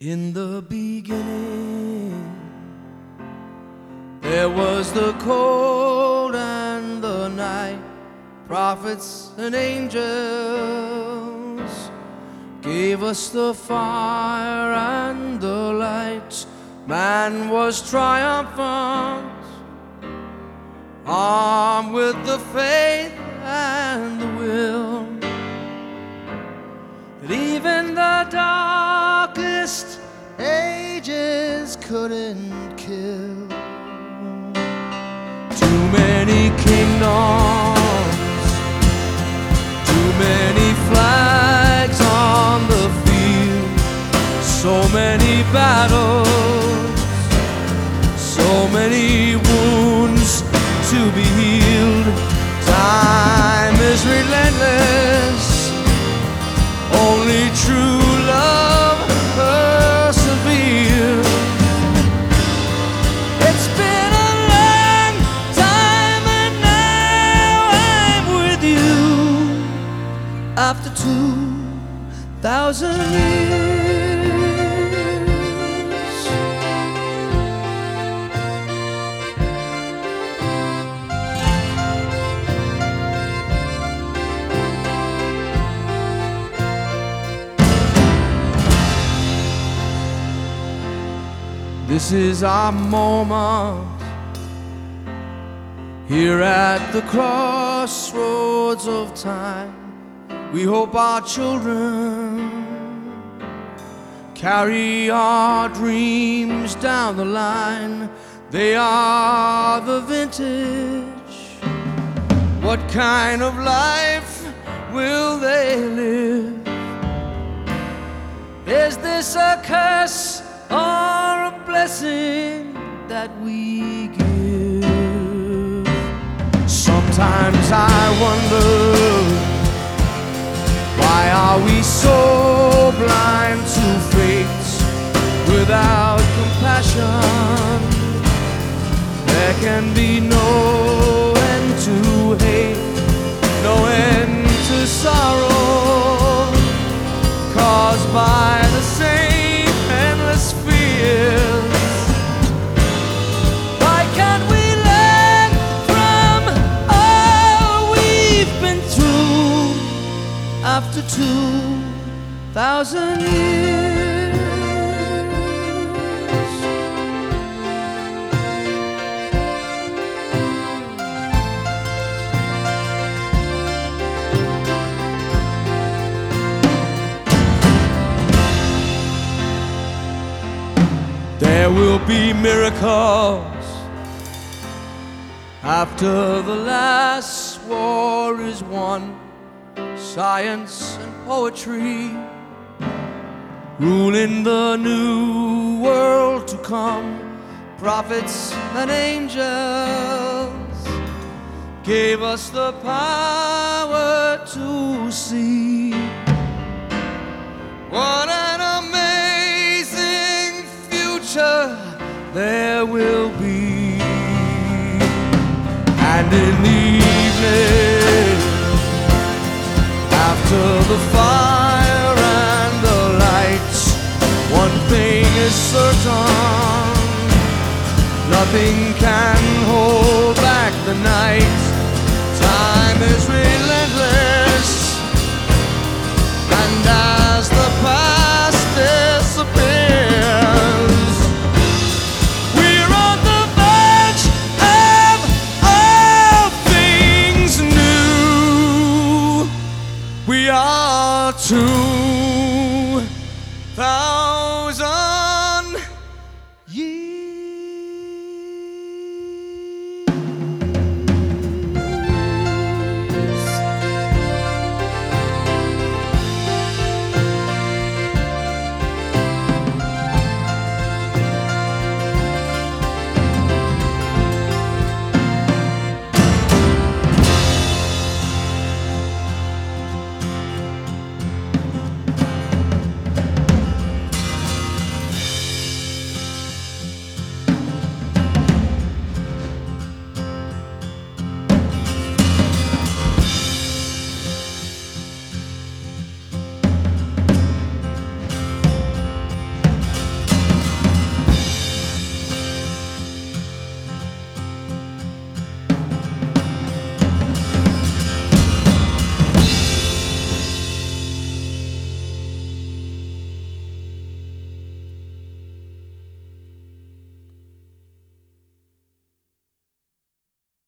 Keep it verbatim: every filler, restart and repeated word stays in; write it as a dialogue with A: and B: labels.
A: In the beginning, there was the cold and the night. Prophets and angels gave us the fire and the light. Man was triumphant, armed with the faith and the will that even the darkest ages couldn't kill. Too many kingdoms, too many flags on the field, so many battles, so many wounds to be healed. Time is relentless, only true love perseveres. It's been a long time and now I'm with you after two thousand years. This is our moment, here at the crossroads of time. We hope our children carry our dreams down the line. They are the vintage. What kind of life will they live? Is this a curse or a blessing that we give? Sometimes I wonder, why are we so blind to fate without compassion? There can be no end to hate, no end to sorrow, caused by the same endless fears. Why can't we learn from all we've been through after two thousand years? There will be miracles after the last war is won. Science and poetry ruling the new world to come. Prophets and angels gave us the power to see. What an amazing future there will be. And in the evening, after the fire and the lights, one thing is certain, nothing can hold back the night. Time is relentless,